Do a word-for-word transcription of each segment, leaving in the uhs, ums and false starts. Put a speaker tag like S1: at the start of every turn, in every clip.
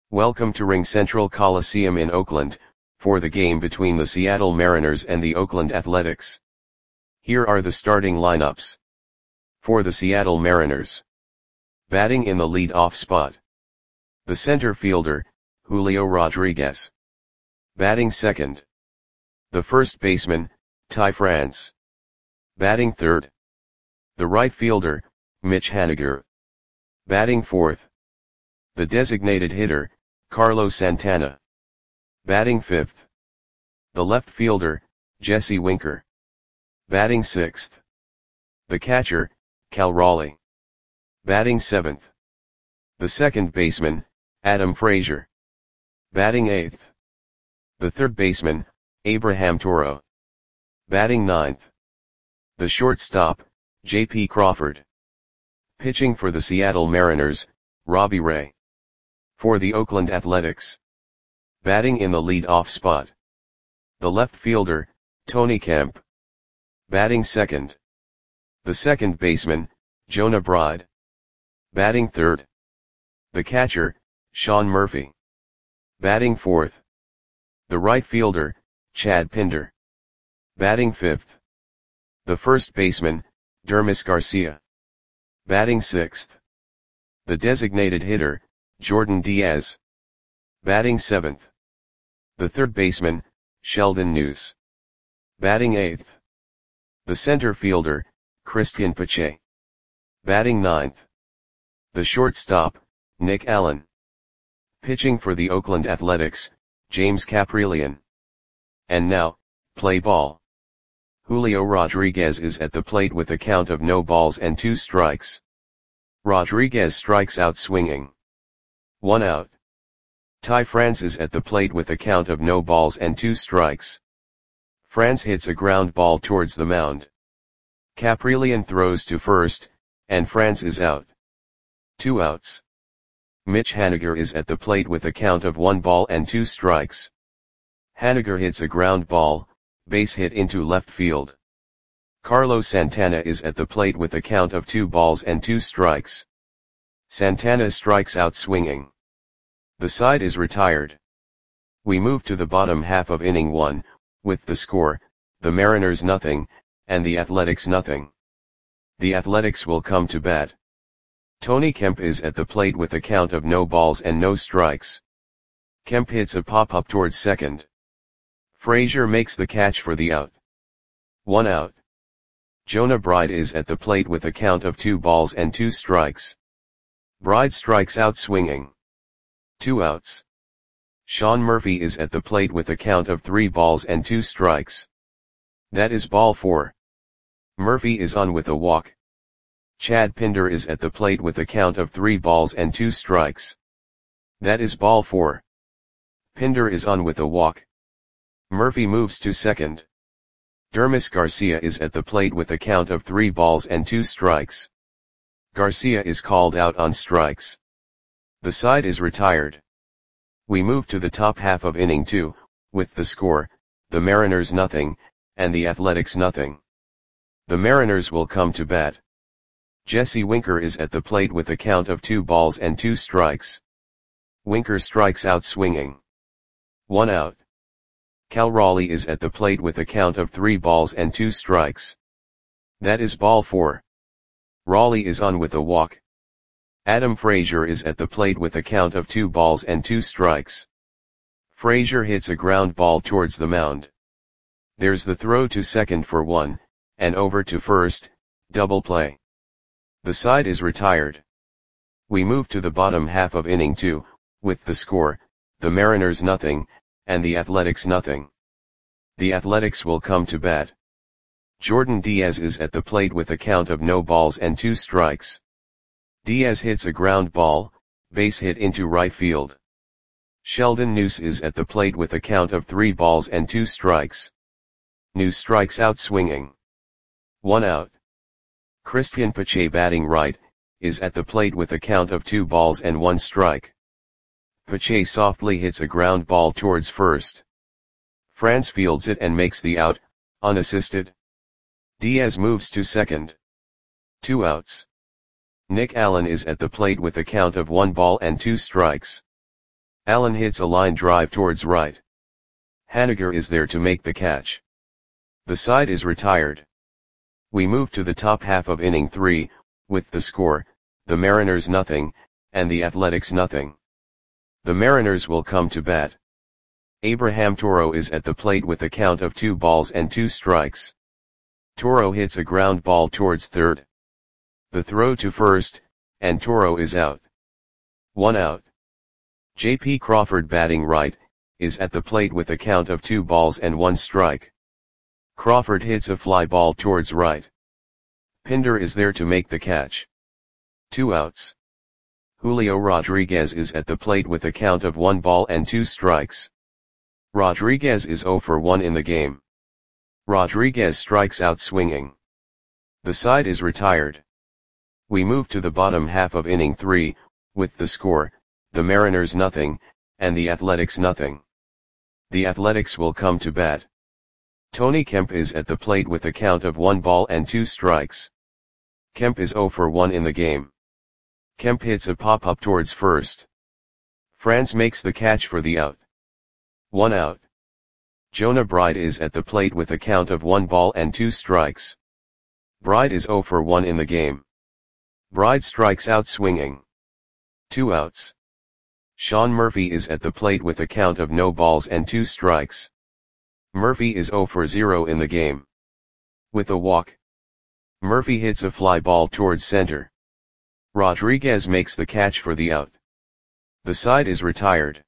S1: Welcome to RingCentral Coliseum in Oakland, for the game between the Seattle Mariners and the Oakland Athletics. Here are the starting lineups. For the Seattle Mariners. Batting in the lead-off spot. The center fielder, Julio Rodriguez. Batting second. The first baseman, Ty France. Batting third. The right fielder, Mitch Haniger. Batting fourth. The designated hitter, Carlos Santana. Batting fifth. The left fielder, Jesse Winker. Batting sixth. The catcher, Cal Raleigh. Batting seventh. The second baseman, Adam Frazier. Batting eighth. The third baseman, Abraham Toro. Batting ninth. The shortstop, J P Crawford. Pitching for the Seattle Mariners, Robbie Ray. For the Oakland Athletics. Batting in the lead-off spot. The left fielder, Tony Kemp. Batting second. The second baseman, Jonah Bride. Batting third. The catcher, Sean Murphy. Batting fourth. The right fielder, Chad Pinder. Batting fifth. The first baseman, Dermis Garcia. Batting sixth. The designated hitter, Jordan Diaz. Batting seventh. The third baseman, Sheldon Neuse. Batting eighth. The center fielder, Cristian Pache. Batting ninth. The shortstop, Nick Allen. Pitching for the Oakland Athletics, James Kaprielian. And now, play ball. Julio Rodriguez is at the plate with a count of no balls and two strikes. Rodriguez strikes out swinging. One out. Ty France is at the plate with a count of no balls and two strikes. France hits a ground ball towards the mound. Kaprielian throws to first, and France is out. Two outs. Mitch Haniger is at the plate with a count of one ball and two strikes. Haniger hits a ground ball, base hit into left field. Carlos Santana is at the plate with a count of two balls and two strikes. Santana strikes out swinging. The side is retired. We move to the bottom half of inning one, with the score, the Mariners nothing, and the Athletics nothing. The Athletics will come to bat. Tony Kemp is at the plate with a count of no balls and no strikes. Kemp hits a pop-up towards second. Frazier makes the catch for the out. One out. Jonah Bride is at the plate with a count of two balls and two strikes. Bride strikes out swinging. Two outs. Sean Murphy is at the plate with a count of three balls and two strikes. That is ball four. Murphy is on with a walk. Chad Pinder is at the plate with a count of three balls and two strikes. That is ball four. Pinder is on with a walk. Murphy moves to second. Dermis Garcia is at the plate with a count of three balls and two strikes. Garcia is called out on strikes. The side is retired. We move to the top half of inning two, with the score, the Mariners nothing, and the Athletics nothing. The Mariners will come to bat. Jesse Winker is at the plate with a count of two balls and two strikes. Winker strikes out swinging. One out. Cal Raleigh is at the plate with a count of three balls and two strikes. That is ball four. Raleigh is on with a walk. Adam Frazier is at the plate with a count of two balls and two strikes. Frazier hits a ground ball towards the mound. There's the throw to second for one, and over to first, double play. The side is retired. We move to the bottom half of inning two, with the score, the Mariners nothing, and the Athletics nothing. The Athletics will come to bat. Jordan Diaz is at the plate with a count of no balls and two strikes. Diaz hits a ground ball, base hit into right field. Sheldon Neuse is at the plate with a count of three balls and two strikes. Neuse strikes out swinging. One out. Cristian Pache batting right, is at the plate with a count of two balls and one strike. Pache softly hits a ground ball towards first. France fields it and makes the out, unassisted. Diaz moves to second. Two outs. Nick Allen is at the plate with a count of one ball and two strikes. Allen hits a line drive towards right. Haniger is there to make the catch. The side is retired. We move to the top half of inning three, with the score, the Mariners nothing, and the Athletics nothing. The Mariners will come to bat. Abraham Toro is at the plate with a count of two balls and two strikes. Toro hits a ground ball towards third. The throw to first, and Toro is out. One out. J P Crawford, batting right, is at the plate with a count of two balls and one strike. Crawford hits a fly ball towards right. Pinder is there to make the catch. Two outs. Julio Rodriguez is at the plate with a count of one ball and two strikes. Rodriguez is zero for one in the game. Rodriguez strikes out swinging. The side is retired. We move to the bottom half of inning three, with the score, the Mariners nothing, and the Athletics nothing. The Athletics will come to bat. Tony Kemp is at the plate with a count of one ball and two strikes. Kemp is zero for one in the game. Kemp hits a pop-up towards first. Franz makes the catch for the out. One out. Jonah Bride is at the plate with a count of one ball and two strikes. Bride is zero for one in the game. Bride strikes out swinging. Two outs. Sean Murphy is at the plate with a count of no balls and two strikes. Murphy is zero for zero in the game. With a walk. Murphy hits a fly ball towards center. Rodriguez makes the catch for the out. The side is retired.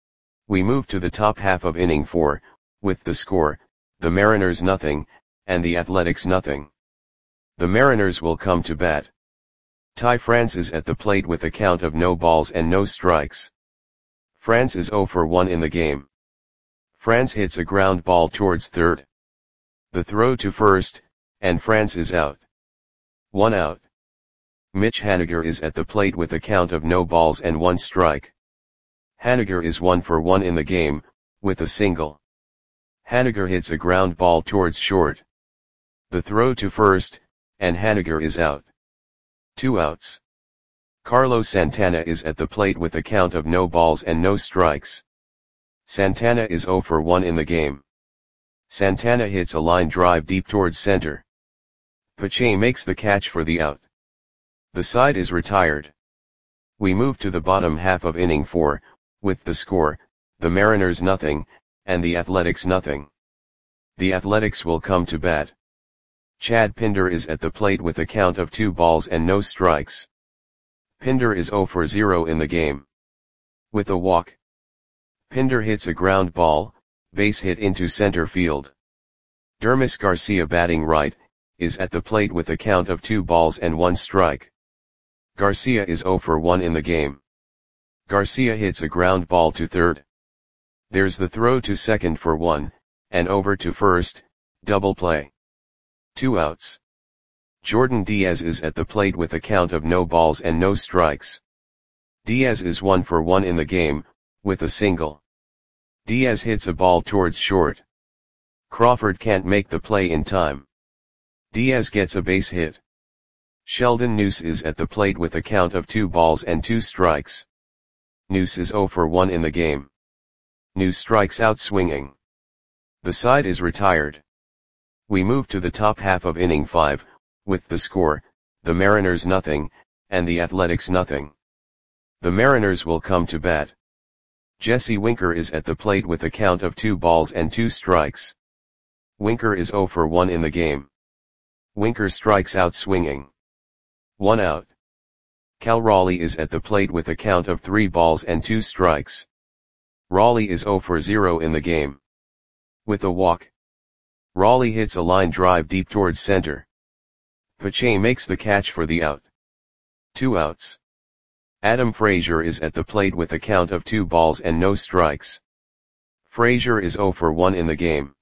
S1: We move to the top half of inning four, with the score, the Mariners nothing, and the Athletics nothing. The Mariners will come to bat. Ty France is at the plate with a count of no balls and no strikes. France is zero for one in the game. France hits a ground ball towards third. The throw to first, and France is out. One out. Mitch Haniger is at the plate with a count of no balls and one strike. Haniger is one for one in the game, with a single. Haniger hits a ground ball towards short. The throw to first, and Haniger is out. Two outs. Carlos Santana is at the plate with a count of no balls and no strikes. Santana is zero for one in the game. Santana hits a line drive deep towards center. Pache makes the catch for the out. The side is retired. We move to the bottom half of inning four, with the score, the Mariners nothing, and the Athletics nothing. The Athletics will come to bat. Chad Pinder is at the plate with a count of two balls and no strikes. Pinder is zero for zero in the game. With a walk. Pinder hits a ground ball, base hit into center field. Dermis Garcia, batting right, is at the plate with a count of two balls and one strike. Garcia is zero for one in the game. Garcia hits a ground ball to third. There's the throw to second for one, and over to first, double play. Two outs. Jordan Diaz is at the plate with a count of no balls and no strikes. Diaz is one for one in the game, with a single. Diaz hits a ball towards short. Crawford can't make the play in time. Diaz gets a base hit. Sheldon Neuse is at the plate with a count of two balls and two strikes. Neuse is zero for one in the game. Neuse strikes out swinging. The side is retired. We move to the top half of inning five, with the score, the Mariners nothing, and the Athletics nothing. The Mariners will come to bat. Jesse Winker is at the plate with a count of two balls and two strikes. Winker is zero for one in the game. Winker strikes out swinging. One out. Cal Raleigh is at the plate with a count of three balls and two strikes. Raleigh is zero for zero in the game. With a walk. Raleigh hits a line drive deep towards center. Pache makes the catch for the out. Two outs. Adam Frazier is at the plate with a count of two balls and no strikes. Frazier is zero for one in the game.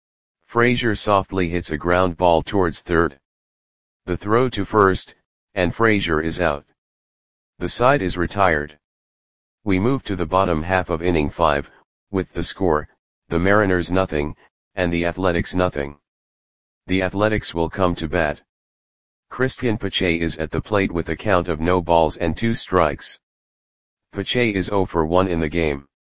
S1: Frazier softly hits a ground ball towards third. The throw to first, and Frazier is out. The side is retired. We move to the bottom half of inning five, with the score, the Mariners nothing, and the Athletics nothing. The Athletics will come to bat. Christian Pache is at the plate with a count of no balls and two strikes. Pache is zero for one in the game.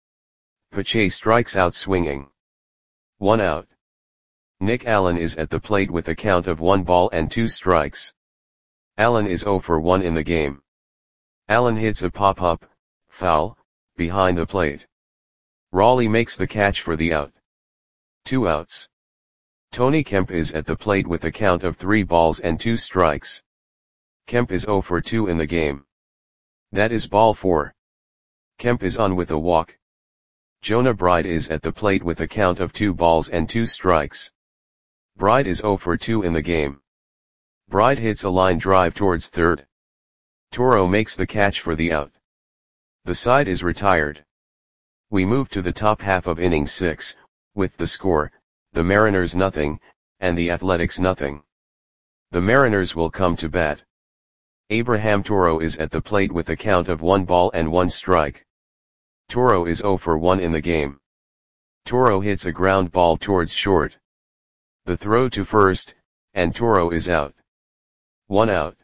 S1: Pache strikes out swinging. One out. Nick Allen is at the plate with a count of one ball and two strikes. Allen is zero for one in the game. Allen hits a pop-up, foul, behind the plate. Raleigh makes the catch for the out. Two outs. Tony Kemp is at the plate with a count of three balls and two strikes. Kemp is zero for two in the game. That is ball four. Kemp is on with a walk. Jonah Bride is at the plate with a count of two balls and two strikes. Bride is zero for two in the game. Bride hits a line drive towards third. Toro makes the catch for the out. The side is retired. We move to the top half of inning six, with the score, the Mariners nothing, and the Athletics nothing. The Mariners will come to bat. Abraham Toro is at the plate with a count of one ball and one strike. Toro is zero for one in the game. Toro hits a ground ball towards short. The throw to first, and Toro is out. One out.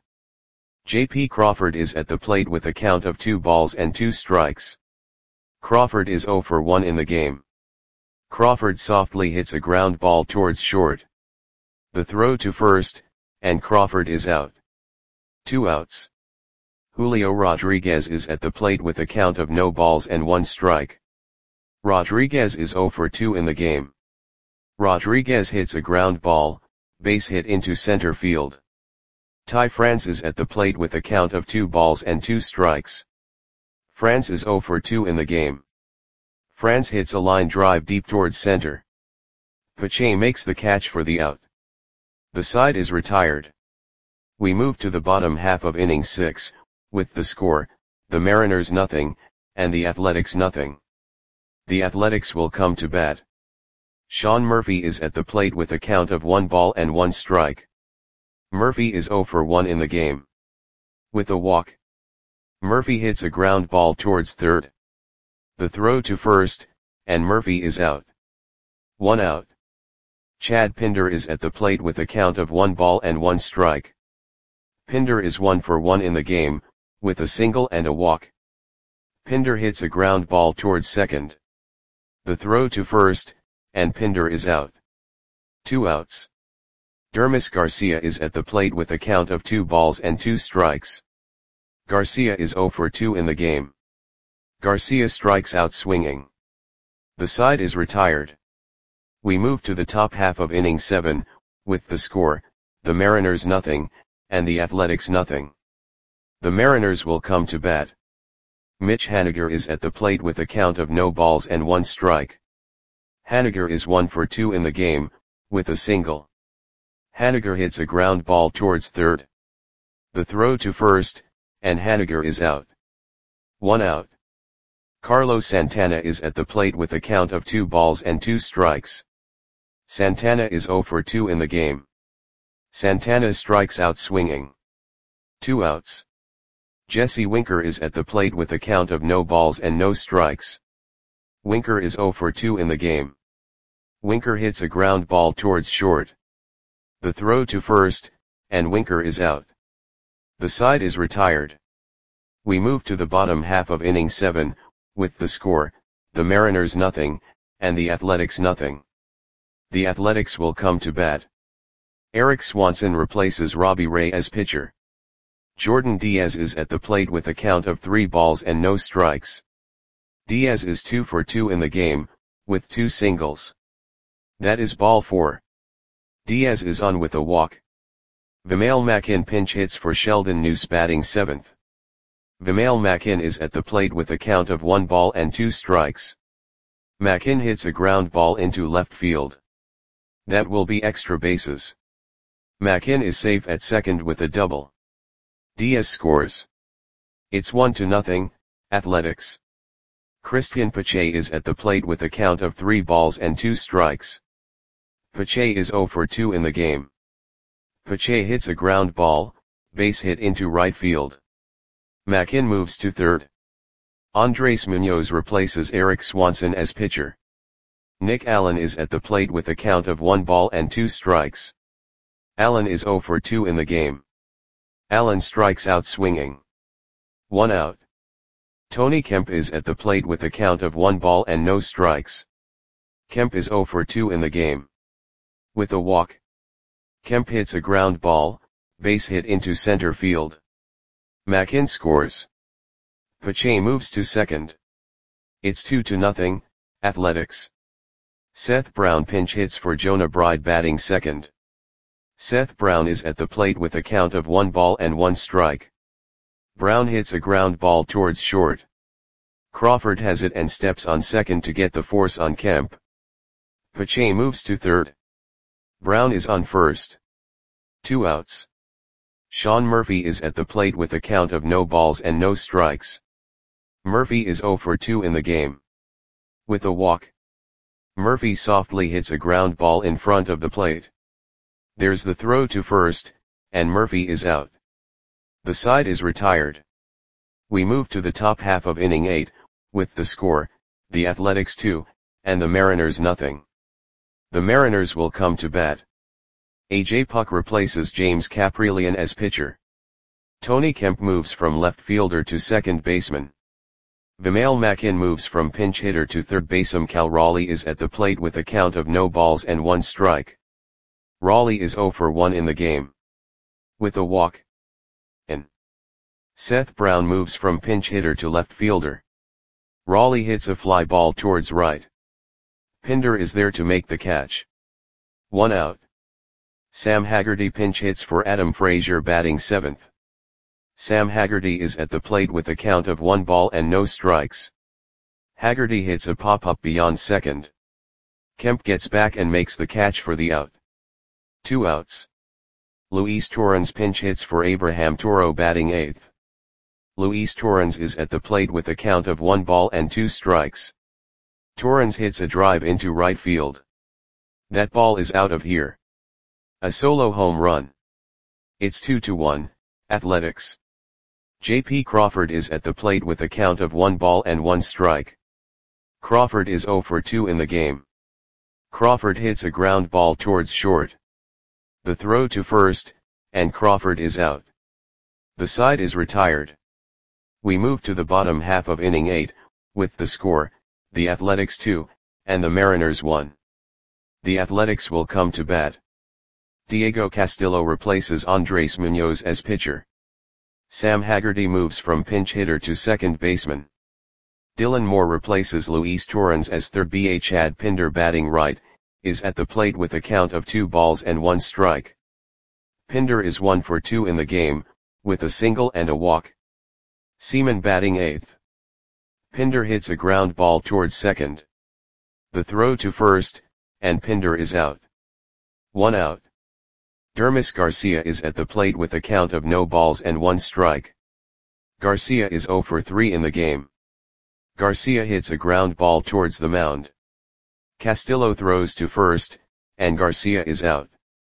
S1: J P Crawford is at the plate with a count of two balls and two strikes. Crawford is zero for one in the game. Crawford softly hits a ground ball towards short. The throw to first, and Crawford is out. Two outs. Julio Rodriguez is at the plate with a count of no balls and one strike. Rodriguez is zero for two in the game. Rodriguez hits a ground ball, base hit into center field. Ty France is at the plate with a count of two balls and two strikes. France is zero for two in the game. France hits a line drive deep towards center. Pache makes the catch for the out. The side is retired. We move to the bottom half of inning six, with the score, the Mariners nothing, and the Athletics nothing. The Athletics will come to bat. Sean Murphy is at the plate with a count of one ball and one strike. Murphy is zero for one in the game. With a walk. Murphy hits a ground ball towards third. The throw to first, and Murphy is out. One out. Chad Pinder is at the plate with a count of one ball and one strike. Pinder is one for one in the game, with a single and a walk. Pinder hits a ground ball towards second. The throw to first, and Pinder is out. Two outs. Dermis Garcia is at the plate with a count of two balls and two strikes. Garcia is zero for two in the game. Garcia strikes out swinging. The side is retired. We move to the top half of inning seven, with the score, the Mariners nothing, and the Athletics nothing. The Mariners will come to bat. Mitch Haniger is at the plate with a count of no balls and one strike. Haniger is one for two in the game, with a single. Haniger hits a ground ball towards third. The throw to first, and Haniger is out. One out. Carlos Santana is at the plate with a count of two balls and two strikes. Santana is zero for two in the game. Santana strikes out swinging. Two outs. Jesse Winker is at the plate with a count of no balls and no strikes. Winker is zero for two in the game. Winker hits a ground ball towards short. The throw to first, and Winker is out. The side is retired. We move to the bottom half of inning seven, with the score, the Mariners nothing, and the Athletics nothing. The Athletics will come to bat. Eric Swanson replaces Robbie Ray as pitcher. Jordan Diaz is at the plate with a count of three balls and no strikes. Diaz is two for two in the game, with two singles. That is ball four. Diaz is on with a walk. Vimael Mackin pinch hits for Sheldon Neuse batting seventh. Vimael Mackin is at the plate with a count of one ball and two strikes. Mackin hits a ground ball into left field. That will be extra bases. Mackin is safe at second with a double. Diaz scores. It's one to nothing, Athletics. Christian Pache is at the plate with a count of three balls and two strikes. Pache is zero for two in the game. Pache hits a ground ball, base hit into right field. Mackin moves to third. Andres Munoz replaces Eric Swanson as pitcher. Nick Allen is at the plate with a count of one ball and two strikes. Allen is zero for two in the game. Allen strikes out swinging. One out. Tony Kemp is at the plate with a count of one ball and no strikes. Kemp is zero for two in the game. With a walk, Kemp hits a ground ball, base hit into center field. Mackin scores. Pache moves to second. It's two to nothing, Athletics. Seth Brown pinch hits for Jonah Bride batting second. Seth Brown is at the plate with a count of one ball and one strike. Brown hits a ground ball towards short. Crawford has it and steps on second to get the force on Kemp. Pache moves to third. Brown is on first. Two outs. Sean Murphy is at the plate with a count of no balls and no strikes. Murphy is zero for two in the game. With a walk, Murphy softly hits a ground ball in front of the plate. There's the throw to first, and Murphy is out. The side is retired. We move to the top half of inning eight, with the score, the Athletics two, and the Mariners nothing. The Mariners will come to bat. A J Puck replaces James Kaprielian as pitcher. Tony Kemp moves from left fielder to second baseman. Vimael Mackin moves from pinch hitter to third baseman. Cal Raleigh is at the plate with a count of no balls and one strike. Raleigh is zero for one in the game. With a walk, and Seth Brown moves from pinch hitter to left fielder. Raleigh hits a fly ball towards right. Pinder is there to make the catch. One out. Sam Haggerty pinch hits for Adam Frazier batting seventh. Sam Haggerty is at the plate with a count of one ball and no strikes. Haggerty hits a pop-up beyond second. Kemp gets back and makes the catch for the out. Two outs. Luis Torrens pinch hits for Abraham Toro batting eighth. Luis Torrens is at the plate with a count of one ball and two strikes. Torrens hits a drive into right field. That ball is out of here. A solo home run. It's two to one, Athletics. J P Crawford is at the plate with a count of one ball and one strike. Crawford is zero for two in the game. Crawford hits a ground ball towards short. The throw to first, and Crawford is out. The side is retired. We move to the bottom half of inning eight, with the score, the Athletics two, and the Mariners one. The Athletics will come to bat. Diego Castillo replaces Andres Munoz as pitcher. Sam Haggerty moves from pinch hitter to second baseman. Dylan Moore replaces Luis Torrens as third base. Chad Pinder batting right, is at the plate with a count of two balls and one strike. Pinder is one for two in the game, with a single and a walk. Seaman batting eighth. Pinder hits a ground ball towards second. The throw to first, and Pinder is out. One out. Dermis Garcia is at the plate with a count of no balls and one strike. Garcia is zero for three in the game. Garcia hits a ground ball towards the mound. Castillo throws to first, and Garcia is out.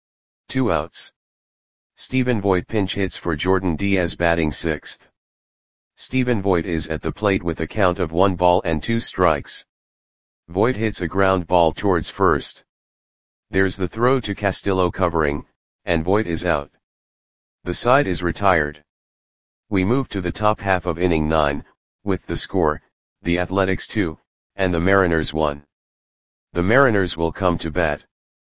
S1: Two outs. Stephen Voit pinch hits for Jordan Diaz batting sixth. Stephen Voit is at the plate with a count of one ball and two strikes. Voit hits a ground ball towards first. There's the throw to Castillo covering, and Voit is out. The side is retired. We move to the top half of inning nine, with the score, the Athletics two, and the Mariners one. The Mariners will come to bat.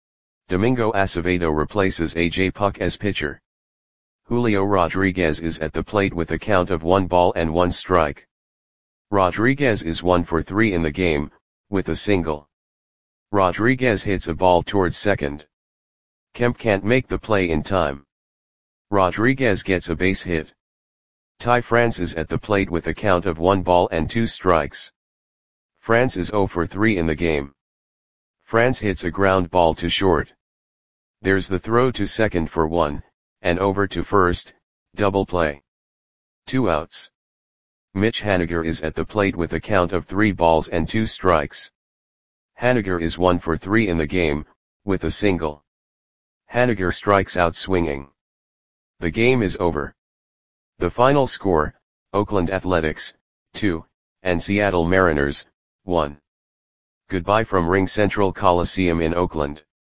S1: Domingo Acevedo replaces A J Puck as pitcher. Julio Rodriguez is at the plate with a count of one ball and one strike. Rodriguez is one for three in the game, with a single. Rodriguez hits a ball towards second. Kemp can't make the play in time. Rodriguez gets a base hit. Ty France is at the plate with a count of one ball and two strikes. France is zero for three in the game. France hits a ground ball to short. There's the throw to second for one, and over to first, double play. Two outs. Mitch Haniger is at the plate with a count of three balls and two strikes. Haniger is one for three in the game, with a single. Haniger strikes out swinging. The game is over. The final score, Oakland Athletics, two, and Seattle Mariners, one. Goodbye from Ring Central Coliseum in Oakland.